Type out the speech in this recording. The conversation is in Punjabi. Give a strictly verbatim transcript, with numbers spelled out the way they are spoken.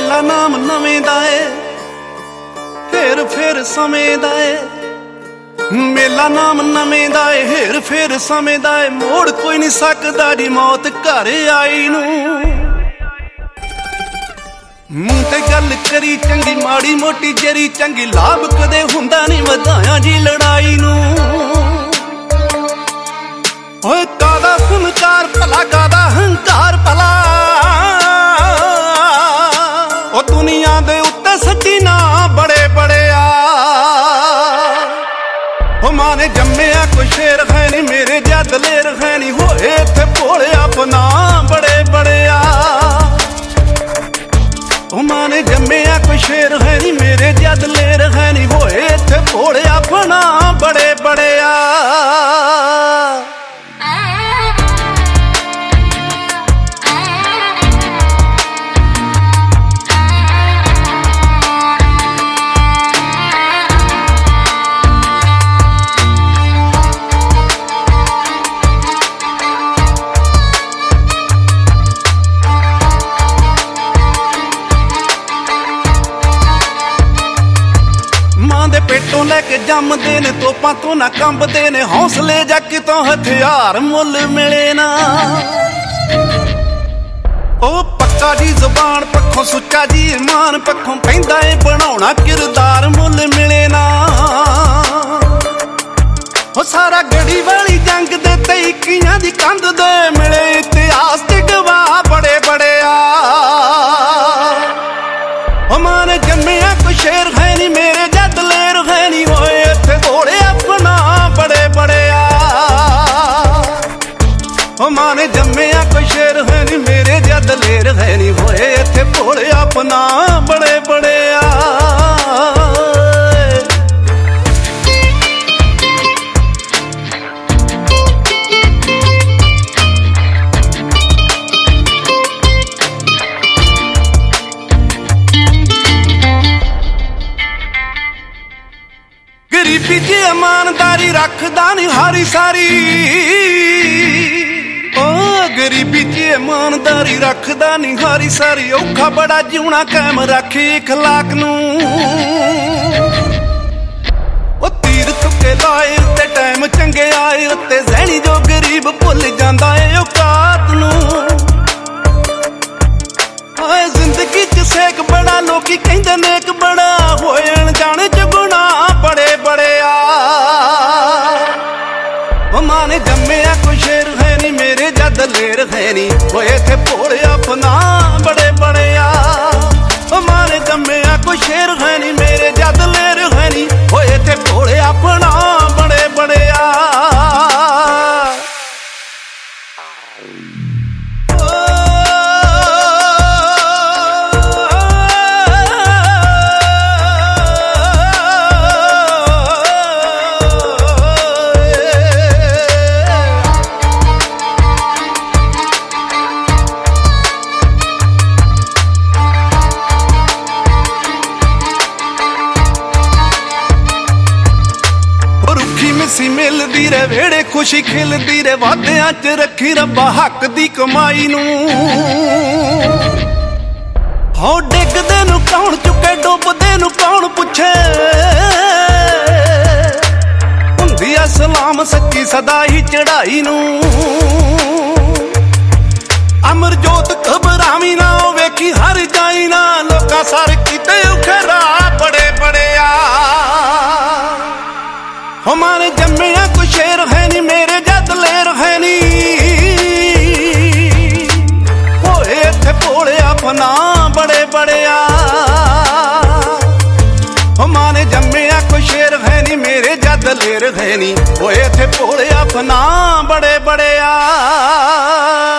ਮੇਲਾ ਨਾਮ ਨਵੇਂ ਦਾ ਏ, ਫੇਰ ਫੇਰ ਸਮੇਂ ਦਾ ਏ। ਮੇਲਾ ਨਾਮ ਨਵੇਂ ਦਾ ਏ, ਹੇਰ ਫੇਰ ਸਮੇਂ ਦਾ ਏ। ਮੋੜ ਕੋਈ ਨਹੀਂ ਸਕਦਾ ਜੀ ਮੌਤ ਘਰ ਆਈ ਨੂੰ। ਮੂੰਹ ਤੇ ਗੱਲ ਕਰੀ ਚੰਗੀ, ਮਾੜੀ ਮੋਟੀ ਜਰੀ ਚੰਗੀ, ਲਾਭ ਕਦੇ ਹੁੰਦਾ ਨਹੀਂ ਵਧਾਇਆ ਜੀ ਲੜਾਈ ਨੂੰ। ਓਏ ਕਾਦਾ ਹੰਕਾਰ ਭਲਾ, ਕਾਦਾ ਹੰਕਾਰ ਭਲਾ, ਉਹ ਦੁਨੀਆ ਦੇ ਉੱਤੇ ਸੱਚੀ ਨਾ ਬੜੇ ਬੜਿਆ। ਉਹ ਮਾਂ ਨੇ ਜੰਮਿਆ ਕੋਈ ਸ਼ੇਰ ਹੈ ਨੀ, ਮੇਰੇ ਜਿਹਾ ਦਲੇਰ ਹੈ ਨੀ, ਹੋਏ ਇੱਥੇ ਭੋਲਿਆ ਆਪਣਾ ਬੜੇ ਬੜਿਆ। ਉਹ ਮਾਂ ਨੇ ਜੰਮਿਆ ਕੋਈ ਸ਼ੇਰ ਹੈ ਨੀ, ਮੇਰੇ ਜਿਹਾ ਦਲੇਰ ਹੈ ਨੀ, ਹੋਏ ਇੱਥੇ ਭੋਲਿਆ ਆਪਣਾ ਬੜੇ ਬੜਿਆ। ਪੇਟੋਂ ਲੈ ਕੇ ਜੰਮਦੇ ਨੇ, ਤੋਪਾਂ ਤੋਂ ਨਾ ਕੰਬਦੇ ਨੇ, ਹੌਸਲੇ ਜਾ ਕਿਤੋਂ ਹਥਿਆਰ ਮੁੱਲ ਮਿਲੇ ਨਾ। ਉਹ ਪੱਕਾ ਜੀ ਜ਼ੁਬਾਨ ਪੱਖੋਂ, ਸੁੱਚਾ ਜੀ ਇਮਾਨ ਪੱਖੋਂ, ਪੈਂਦਾ ਏ ਬਣਾਉਣਾ ਕਿਰਦਾਰ ਮੁੱਲ ਮਿਲੇ ਨਾ। ਉਹ ਸਾਰਾ ਗੜੀ ਵਾਲੀ ਜੰਗ ਦੇ ਤੇ ਇੱਕੀਆਂ ਦੀ ਕੰਧ ਦੇ ਮਿਲੇ ਇਤਿਹਾਸ ਦੇ ਗਵਾਹ ਬੜੇ ਬੜਿਆ। ਉਹ ਮਾਂ ਨੇ ਜੰਮਿਆ ਕੋਈ ਸ਼ੇਰ ਹੈ ਨੀ, ਮੇਰੇ ਜਿਹਾ ਦਲੇਰ ਹੈ ਨੀ, ਹੋਏ ਇੱਥੇ ਘੋੜੇ ਆਪਣਾ ਬੜੇ ਬੜਿਆ। ਉਹ ਮਾਂ ਨੇ ਜੰਮਿਆ ਕੋਈ ਸ਼ੇਰ ਹੈ ਨੀ, ਮੇਰੇ ਜਿਹਾ ਦਲੇਰ ਹੈ ਨੀ, ਹੋਏ ਇੱਥੇ ਘੋੜੇ ਆਪਣਾ ਬੜੇ ਬੜਿਆ। ਗਰੀਬੀ ਚ ਇਮਾਨਦਾਰੀ ਰੱਖਦਾ ਨੀ ਹਾਰੀ ਸਾਰੀ। ਓ ਗਰੀਬੀ ਚ ਇਮਾਨਦਾਰੀ ਰੱਖਦਾ ਨੀ ਹਾਰੀ ਸਾਰੀ। ਔਖਾ ਬੜਾ ਜਿਉਣਾ ਕਾਇਮ ਰੱਖੇ ਅਖਲਾਕ ਨੂੰ। ਉਹ ਤੀਰ ਤੁਕੇ ਲਾਏ ਉੱਤੇ ਟਾਈਮ ਚੰਗੇ ਆਏ ਉੱਤੇ, ਜ਼ਹਿਣੀ ਜੋ ਗਰੀਬ ਭੁੱਲ ਜਾਂਦਾ ਏ ਔਕਾਤ ਨੂੰ। ਓਏ ਜ਼ਿੰਦਗੀ ਚ ਸੇਕ ਬੜਾ, ਲੋਕੀ ਕਹਿੰਦੇ ਨੇਕ ਬੜਾ, ਹੋਏ ਅਣਜਾਣੇ ਚ ਗੁਨਾਹ ਬੜੇ ਬੜਿਆ। ਉਹ ਮਾਂ ਨੇ ਜੰਮਿਆ ਕੋਈ ਸ਼ੇਰ ਹੈ ਨੀ, ਮੇਰੇ ਜਿਹਾ ਦਲੇਰ ਹੈ ਨੀ, ਹੋਏ ਇੱਥੇ ਭੋਲਿਆ ਆਪਣਾ ਬੜੇ ਬੜਿਆ। ਉਹ ਮਾਂ ਨੇ ਜੰਮਿਆ ਕੋਈ ਸ਼ੇਰ ਹੈ ਨੀ, ਮੇਰੇ ਜਿਹਾ ਦਲੇਰ ਹੈ ਨੀ, ਹੋਏ ਇੱਥੇ ਭੋਲਿਆ ਆਪਣਾ ਬੜੇ ਬੜਿਆ। ਮਿੱਸੀ ਮਿਲਦੀ ਰੇ ਵੇੜੇ, ਖੁਸ਼ੀ ਖਿਲਦੀ ਰੇ, ਵਾਦਿਆਂ ਚ ਰੱਖੀ ਰੱਬਾ ਹੱਕ ਦੀ ਕਮਾਈ ਨੂੰ। ਹੋ ਡਿੱਗਦੇ ਨੂੰ ਕੌਣ ਚੁੱਕੇ, ਡੁੱਬਦੇ ਨੂੰ ਕੌਣ ਪੁੱਛੇ, ਹੁੰਦੀ ਆ ਸਲਾਮ ਸੱਚੀ ਸਦਾ ਹੀ ਚੜਾਈ ਨੂੰ। ਅਮਰਜੋਤ ਘਬਰਾਵੀ ਨਾ, ਉਹ ਵੇਖੀ ਹਰ ਜਾਈ ਨਾ, ਲੋਕਾਂ ਸਰ ਕੀਤੇ ਉਖਰਾ ਬੜੇ ਬੜਿਆ। ਉਹ ਮਾਂ ਨੇ ਜੰਮਿਆ ਕੋਈ ਸ਼ੇਰ ਹੈ ਨੀ, ਮੇਰੇ ਜਿਹਾ ਦਲੇਰ ਹੈ ਨੀ, ਹੋਏ ਇੱਥੇ ਭੋਲਿਆ ਆਪਣਾ ਬੜੇ ਬੜਿਆ। ਉਹ ਮਾਂ ਨੇ ਜੰਮਿਆ ਕੋਈ ਸ਼ੇਰ ਹੈ ਨੀ, ਮੇਰੇ ਜਿਹਾ ਦਲੇਰ ਹੈ ਨੀ, ਹੋਏ ਇੱਥੇ ਭੋਲਿਆ ਆਪਣਾ ਬੜੇ ਬੜਿਆ।